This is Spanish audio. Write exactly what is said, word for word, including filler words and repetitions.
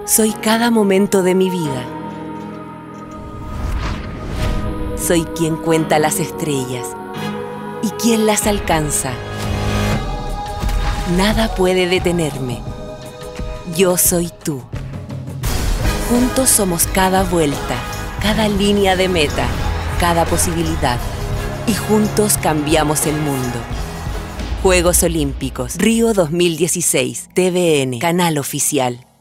Soy cada momento de mi vida. Soy quien cuenta las estrellas y quien las alcanza. Nada puede detenerme. Yo soy tú. Juntos somos cada vuelta, cada línea de meta, cada posibilidad. Y juntos cambiamos el mundo. Juegos Olímpicos Río dos mil dieciséis, T V N, canal oficial.